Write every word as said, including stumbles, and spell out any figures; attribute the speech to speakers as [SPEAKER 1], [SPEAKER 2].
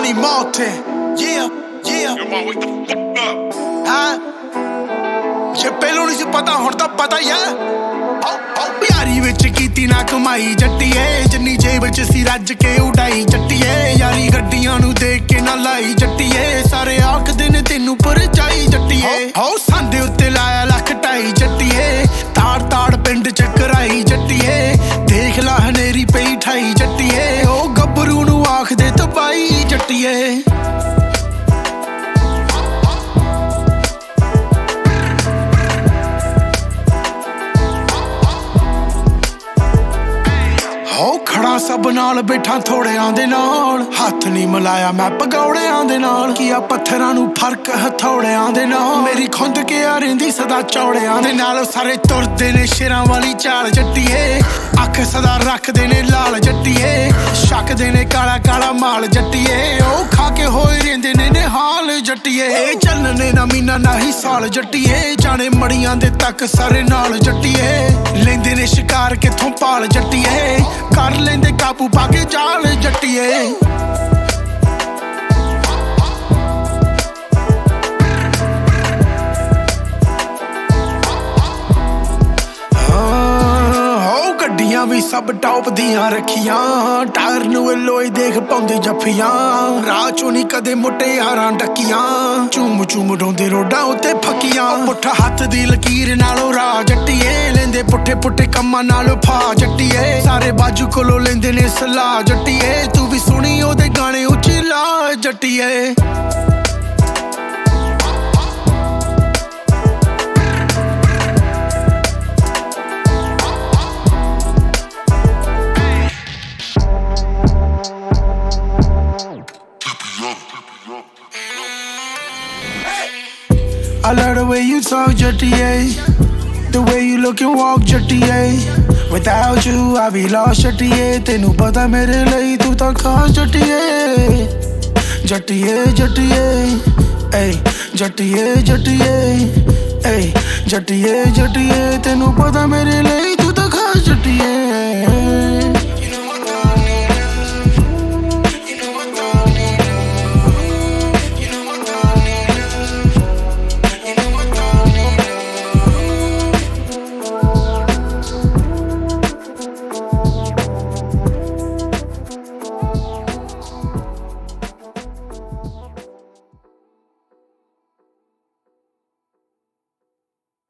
[SPEAKER 1] Tony Martin, yeah, yeah.
[SPEAKER 2] Yo, man, wake the fuck up.
[SPEAKER 1] ਹਾਂ ਜੇ ਪਹਿਲੋਂ ਨਹੀਂ ਸੀ ਪਤਾ ਹੁਣ ਤਾਂ ਪਤਾ ਹੀ ਹੈ ਯਾਰੀ ਵਿੱਚ ਕੀਤੀ ਨਾ ਕਮਾਈ ਜੱਟੀਏ ਜਿੰਨੀ ਜੇਬ ਚ ਸੀ ਰੱਜ ਕੇ ਉਡਾਈ ਜੱਟੀਏ ਯਾਰੀ ਗੱਡੀਆਂ ਨੂੰ ਦੇਖ ਕੇ ਨਾ ਲਾਈ ਜੱਟੀਏ ਸਾਰੇ ਆਖਦੇ ਨੇ ਤੈਨੂੰ ਪਰਚਾਈ ਜੱਟੀਏ ਹੋ ਸੰਦੇ ਉੱਤੇ ਲਾਇਆ ਲੱਖ ਢਾਈ ਜੱਟੀਏ ਤਾੜ ਤਾੜ ਪਿੰਡ ਚ ਕਰਾਈ ਜੱਟੀਏ ਦੇਖ ਲਾ ਹਨੇਰੀ ਪਈ ਠਾਈ ਜੱਟੀਏ ਉਹ ਗੱਭਰੂ ਨੂੰ ਆਖਦੇ ਤਬਾਈ ਜੱਟੀਏ ਹੋ ਖੜਾ ਸਭ ਨਾਲ ਬੈਠਾ ਥੋੜਿਆਂ ਦੇ ਨਾਲ ਹੱਥ ਨਹੀਂ ਮਿਲਾਇਆ ਮੈਂ ਪਗੌੜਿਆਂ ਦੇ ਨਾਲ ਕੀ ਆ ਪੱਥਰਾਂ ਨੂੰ ਫਰਕ ਹਥੌੜਿਆਂ ਦੇ ਨਾਲ ਮੇਰੀ ਖੁੰਦ ਕੇ ਆ ਰਹਿੰਦੀ ਸਦਾ ਚੌੜਿਆਂ ਦੇ ਨਾਲ ਸਾਰੇ ਤੁਰਦੇ ਨੇ ਸ਼ੇਰਾਂ ਵਾਲੀ ਚਾਲ ਜੱਟੀਏ ਅੱਖ ਸਦਾ ਰੱਖਦੇ ਨੇ ਲਾਲ ਜੱਟੀਏ ਛਕਦੇ ਨੇ ਕਾਲਾ ਕਾਲਾ ਮਾਲ ਜੱਟੀਏ ਉਹ ਖਾ ਕੇ ਹੋਏ ਰਹਿੰਦੇ ਨੇ ਨਿਹਾਲ ਜੱਟੀਏ ਇਹ ਚੱਲਣੇ ਨਾ ਮੀਨਾ ਨਾ ਹੀ ਸਾਲ ਜੱਟੀਏ ਜਾਣੇ ਮੜੀਆਂ ਦੇ ਤੱਕ ਸਾਰੇ ਨਾਲ ਜੱਟੀਏ ਲੈਂਦੇ ਨੇ ਸ਼ਿਕਾਰ ਕਿੱਥੋਂ ਪਾਲ ਜੱਟੀਏ ਕਰ ਲੈਂਦੇ ਕਾਬੂ ਪਾ ਕੇ ਜਾਲ ਜੱਟੀਏ ਹੋ ਗੱਡੀਆਂ ਵੀ ਸਭ ਟੌਪ ਦੀਆਂ ਰੱਖੀਆਂ ਟਾਇਰ ਨੂੰ ਲੋਏ ਦੇਖ ਪਾਉਂਦੇ ਜੱਫੀਆਂ ਰਾਹ ਚੋਂ ਨਹੀਂ ਕਦੇ ਮੁਟਿਆਰਾਂ ਡੱਕੀਆਂ ਚੂਮ ਚੂਮ ਢੋਂਦੇ ਰੋਡਾਂ ਉੱਤੇ ਫੱਕੀਆਂ ਪੁੱਠਾ ਹੱਥ ਦੀ ਲਕੀਰ ਨਾਲੋਂ ਰਾਹ ਜੱਟੀਏ ਲੈਂਦੇ ਪੁੱਠੇ ਪੁੱਠੇ ਕੰਮਾਂ ਨਾਲੋਂ ਫਾ ਜੱਟੀਏ ਸਾਰੇ ਬਾਜੂ ਕੋਲੋਂ ਲੈਂਦੇ ਨੇ ਸਲਾਹ ਜੱਟੀਏ ਤੂੰ ਵੀ ਸੁਣੀ ਉਹਦੇ ਗਾਣੇ ਉੱਚੀ ਲਾ ਜੱਟੀਏ I love the way you talk, Jattiye. The way you look and walk, Jattiye. Without you, I be lost, Jattiye. Tenu pata mere layi tu ta khaas, Jattiye. Jattiye, Jattiye. Ay, Jattiye, Jattiye. Ay, Jattiye, Jattiye. Tenu pata mere layi tu